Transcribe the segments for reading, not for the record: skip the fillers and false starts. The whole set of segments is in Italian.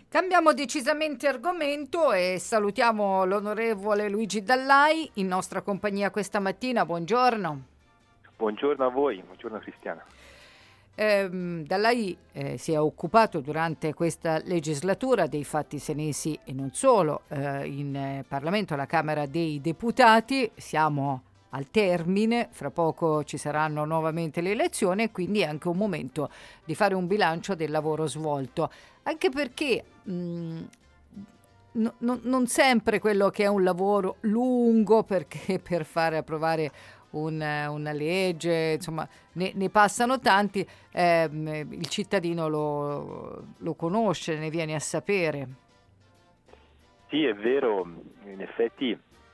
Cambiamo decisamente argomento e salutiamo l'onorevole Luigi Dallai in nostra compagnia questa mattina. Buongiorno. Buongiorno a voi, buongiorno Cristiana. Dallai si è occupato durante questa legislatura dei fatti senesi e non solo in Parlamento, alla Camera dei Deputati. Siamo al termine, fra poco ci saranno nuovamente le elezioni e quindi è anche un momento di fare un bilancio del lavoro svolto, anche perché non sempre quello che è un lavoro lungo, perché per fare approvare una legge, insomma, ne passano tanti, il cittadino lo conosce, ne viene a sapere. Sì, è vero, in effetti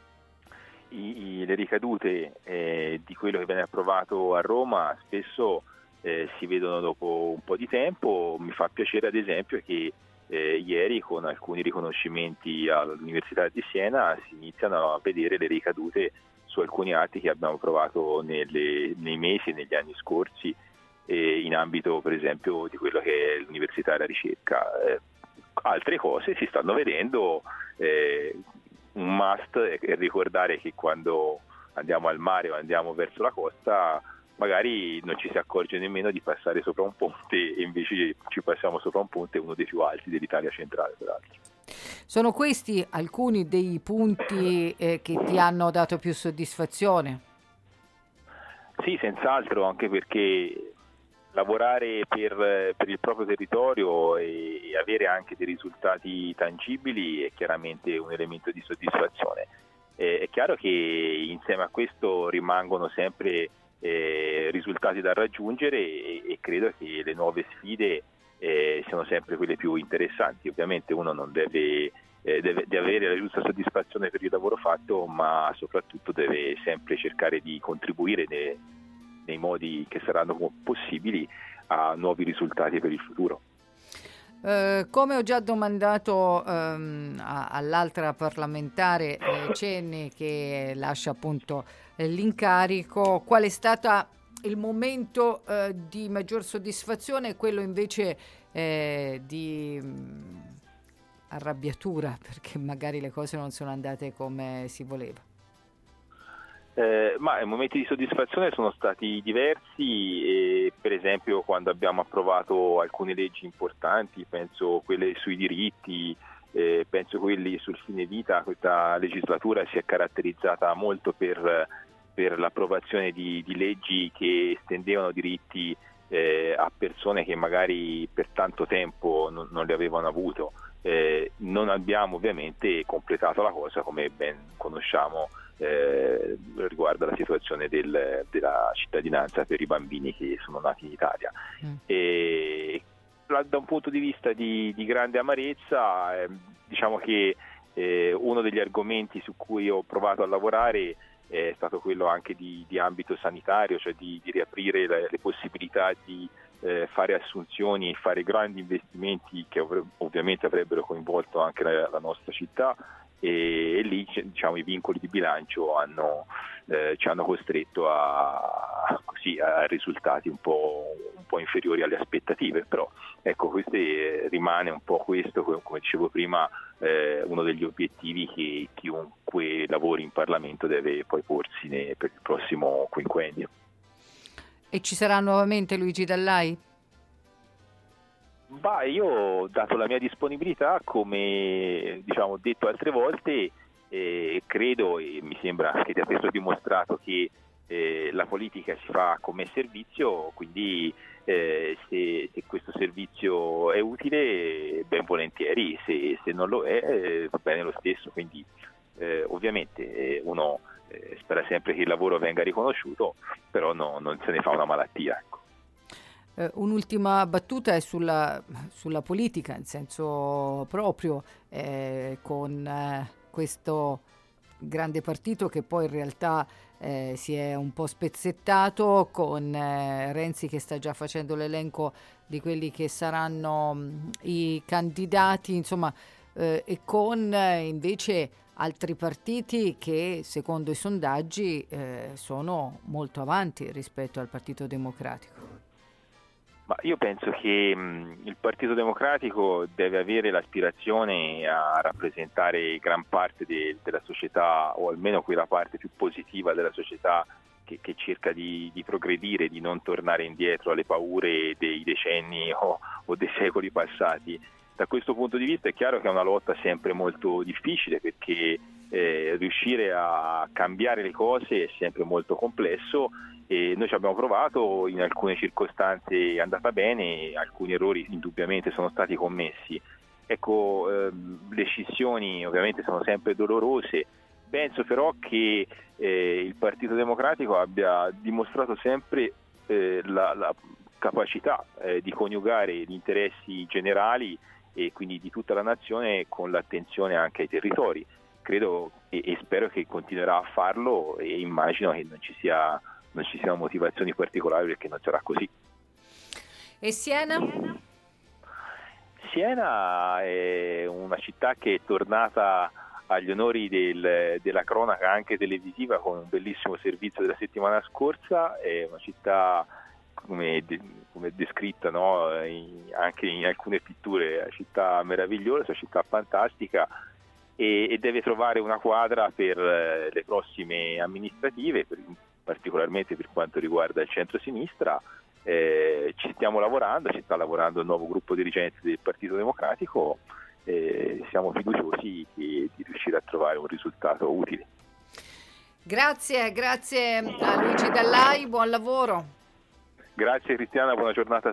le ricadute di quello che viene approvato a Roma spesso si vedono dopo un po' di tempo. Mi fa piacere ad esempio che ieri con alcuni riconoscimenti all'Università di Siena si iniziano a vedere le ricadute su alcuni atti che abbiamo approvato nei mesi e negli anni scorsi in ambito per esempio di quello che è l'università e la ricerca. Altre cose si stanno vedendo, un must è ricordare che quando andiamo al mare o andiamo verso la costa magari non ci si accorge nemmeno di passare sopra un ponte e invece ci passiamo sopra un ponte, uno dei più alti dell'Italia centrale peraltro. Sono questi alcuni dei punti che ti hanno dato più soddisfazione? Sì, senz'altro, anche perché lavorare per il proprio territorio e avere anche dei risultati tangibili è chiaramente un elemento di soddisfazione. È chiaro che insieme a questo rimangono sempre risultati da raggiungere e credo che le nuove sfide siano sempre quelle più interessanti. Ovviamente uno non deve avere la giusta soddisfazione per il lavoro fatto, ma soprattutto deve sempre cercare di contribuire nei modi che saranno possibili a nuovi risultati per il futuro. Come ho già domandato all'altra parlamentare Cenni, che lascia appunto l'incarico, qual è stato il momento di maggior soddisfazione e quello invece di arrabbiatura, perché magari le cose non sono andate come si voleva? Ma i momenti di soddisfazione sono stati diversi, per esempio quando abbiamo approvato alcune leggi importanti, penso quelle sui diritti, penso quelli sul fine vita. Questa legislatura si è caratterizzata molto per l'approvazione di leggi che estendevano diritti a persone che magari per tanto tempo non li avevano avuto. Non abbiamo ovviamente completato la cosa, come ben conosciamo, riguardo alla situazione della cittadinanza per i bambini che sono nati in Italia. E da un punto di vista di grande amarezza, diciamo che uno degli argomenti su cui ho provato a lavorare è stato quello anche di ambito sanitario, cioè di riaprire le possibilità di fare assunzioni e fare grandi investimenti che ovviamente avrebbero coinvolto anche la nostra città, e lì diciamo i vincoli di bilancio ci hanno costretto a risultati un po' inferiori alle aspettative, però ecco, rimane un po' questo, come dicevo prima, uno degli obiettivi che chiunque lavori in Parlamento deve poi porsi per il prossimo quinquennio. E ci sarà nuovamente Luigi Dallai? Io ho dato la mia disponibilità, come ho detto altre volte, credo e mi sembra che di averlo dimostrato che la politica si fa come servizio, quindi se questo servizio è utile ben volentieri, se non lo è va bene lo stesso, quindi ovviamente uno spera sempre che il lavoro venga riconosciuto, però non se ne fa una malattia, ecco. Un'ultima battuta è sulla politica, in senso proprio, con questo grande partito che poi in realtà si è un po' spezzettato, con Renzi che sta già facendo l'elenco di quelli che saranno i candidati, insomma, e con invece altri partiti che secondo i sondaggi sono molto avanti rispetto al Partito Democratico. Ma io penso che il Partito Democratico deve avere l'aspirazione a rappresentare gran parte della società, o almeno quella parte più positiva della società che cerca di progredire, di non tornare indietro alle paure dei decenni o dei secoli passati. Da questo punto di vista è chiaro che è una lotta sempre molto difficile, perché riuscire a cambiare le cose è sempre molto complesso, e noi ci abbiamo provato, in alcune circostanze è andata bene, alcuni errori indubbiamente sono stati commessi. Ecco, le scissioni ovviamente sono sempre dolorose. Penso però che il Partito Democratico abbia dimostrato sempre la capacità di coniugare gli interessi generali e quindi di tutta la nazione con l'attenzione anche ai territori. Credo e spero che continuerà a farlo, e immagino che non ci siano motivazioni particolari perché non sarà così. E Siena? Siena è una città che è tornata agli onori della cronaca anche televisiva con un bellissimo servizio della settimana scorsa. È una città, come descritta, no? Anche in alcune pitture, una città meravigliosa, una città fantastica, e deve trovare una quadra per le prossime amministrative, particolarmente per quanto riguarda il centro-sinistra. Ci stiamo lavorando, ci sta lavorando il nuovo gruppo dirigente del Partito Democratico. Siamo fiduciosi di riuscire a trovare un risultato utile. Grazie a Luigi Dallai, buon lavoro. Grazie Cristiana, buona giornata a